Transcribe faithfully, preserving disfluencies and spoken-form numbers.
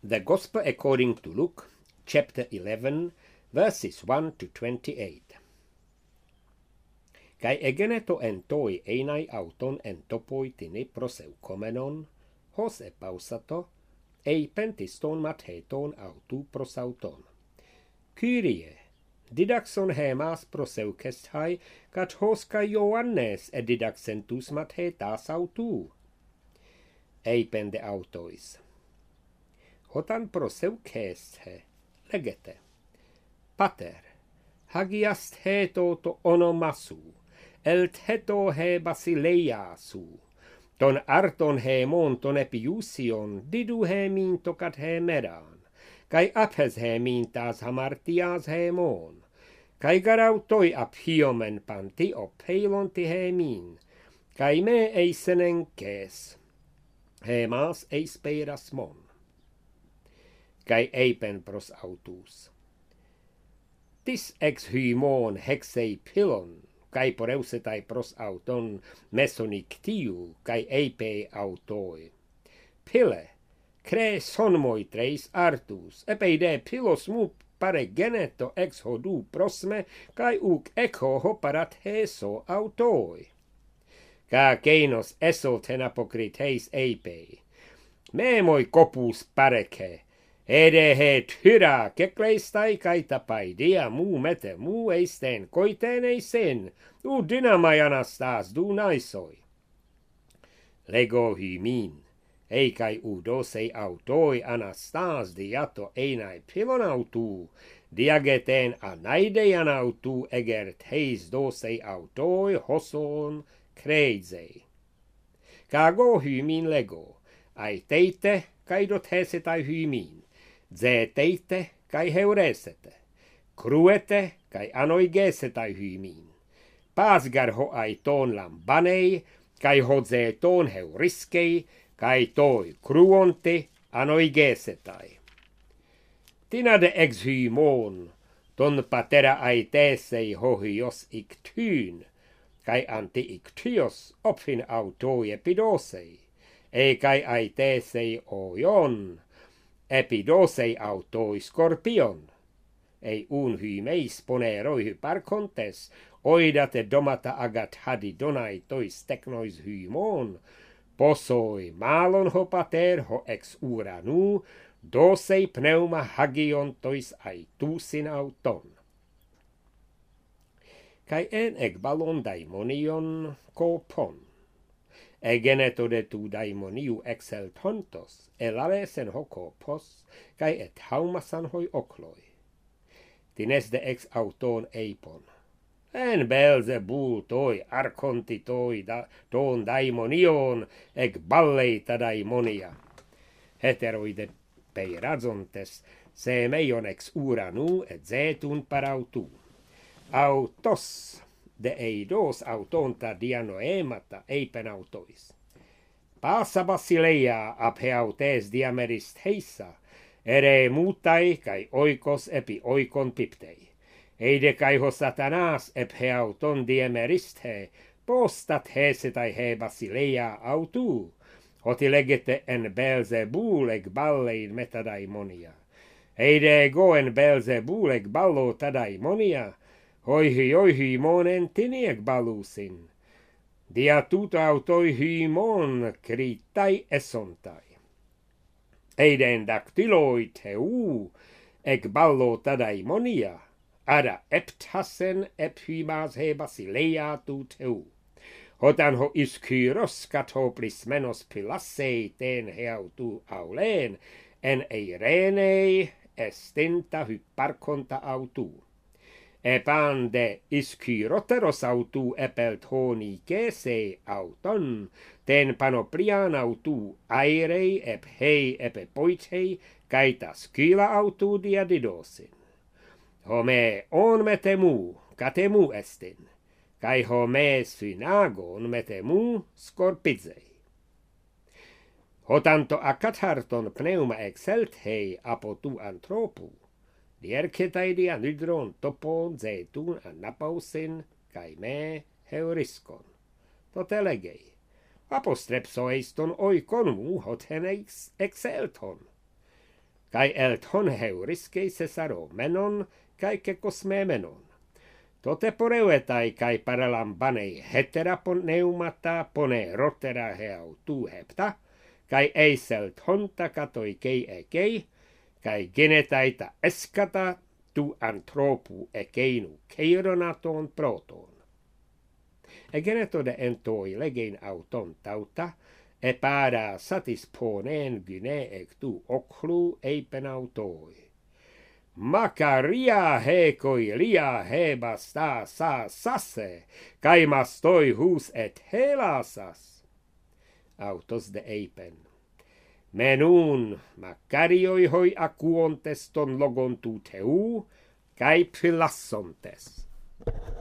The Gospel according to Luke, chapter eleven, verses one to twenty-eight. Kai egeneto entoi einai auton entopoi tine proseukomenon, hos epausato, ei pentiston matheton autu prosauton. Kyrie, didaxon hemas proseukesthai, kat hos kai Joannes e didaxentus mathetas autu. Ei pende autois. Hotan proseukesthe, legete. Pater, hagiast heto to onomasu, elt heto he basileiasu, ton arton he mon ton epiusion, didu he min tokat he meran, kai aphes he min tas hamartias he mon, kai garautoi ap hiomen panti op heilonti he min, kai me eisenen kes, he mas eispeiras mon. Kai eipen pros autus. Tis ex hymon hexei pilon, kai poreusetai pros auton mesonictiu, kai eipe autoi. Pile, cre sonmoi treis artus, epeide pilos mu pare geneto ex hodu prosme, kai uc echo hoparat heso autoi. Ca keinos eso ten apocriteis eipe. Memoi copus parece, ede he tyra kekleistai kai tapai dia mu mete mu eisten koiten eisen, u dynamai anastas du naisoi. Lego hymin, ei kai u dosei autoi anastas diato einai pilon autu, diageten anaideian autu egert heis dosei autoi hoson kreizei. Kago hymin lego, ai teite kai dot hesetai hymin. Ze teite kai heuresete, cruete kai anoigesetai hymin. Pasgar ho ai ton lambanei, kai ho ze ton heuriskei, kai toi cruonti anoigesetai. Tinade ex hymon, ton patera ai tesei hohios iktyn, kai anti iktyos ophin autoi epidosei, ei kai ai tesei oion, epidosei autoi scorpion, ei un hymeis poneroi par contes, oidate domata agat hadi donai tois technois hymon, posoi malon ho pater ho ex uranu, dosei pneuma hagion tois aitusin auton. Kai en eg balon daimonion kopon. Egeneto de tu daimoniu exeltontos, elalesen hokopos, kai et haumasan hoi okloi. Tines de ex auton eipon. En Belzebul toi arkonti toi da, ton daimonion, eg balleita daimonia. Heteroide peirazontes, se meion ex uranu et zetun parautu. Autos, de eidos autonta dianoemata eipen autois. Passa basileia apheautes diamerist heissa, ere mutai kai oikos epi oikon piptei. Eide kai ho satanas epheauton diemeristhe, postat hesetai he basileia autu, hoti legete en Belzebul eg ballein metadaimonia. Eide go en Belzebul eg ballo tadaimonia, Hoihi oihi monen tiniek balusin. Dia tuta autoi hymon kritai esontai. Eiden dactyloi teu, eg ballo tadaimonia, ada eptasen ephymas he basileia tu teu. Hotan ho iskyros katoplis menos pilassei ten heautu auleen, en eirenei estinta hypparkonta autu. Epan de iskyroteros autu epelt honi kese auton, ten panoprian autu airei ep hei epe poitei, kaitas kyla autu diadidosin. Home on metemu, katemu estin, kai home synagon metemu scorpizei. Hotanto akatharton pneuma exelt hei apotu antropu, Dierketai anhydron topon zeitun anapausin kai me heuriskon. Totelegei. Apostrepsoeiston oikon mu hot hen exelton. kai elton heurisque cesaro menon, kai kekosmemenon. Tote poreuetai kai paralambanei hetera pneumata pone rotera heau tu hepta, kai eiselt honta katoi kei ekei, kai genetaita eskata tu antropu ekeinu keironaton proton. E genetode entoi legein auton tauta, e para satis ponen gyne ek tu oklu eipen autoi. Makaria hekoi lia hebasta sa sase, kaimas toi hus et helasas. Autos de eipen. Menun makarioi hoi akuontes ton logon tu teu, kai pilassontes.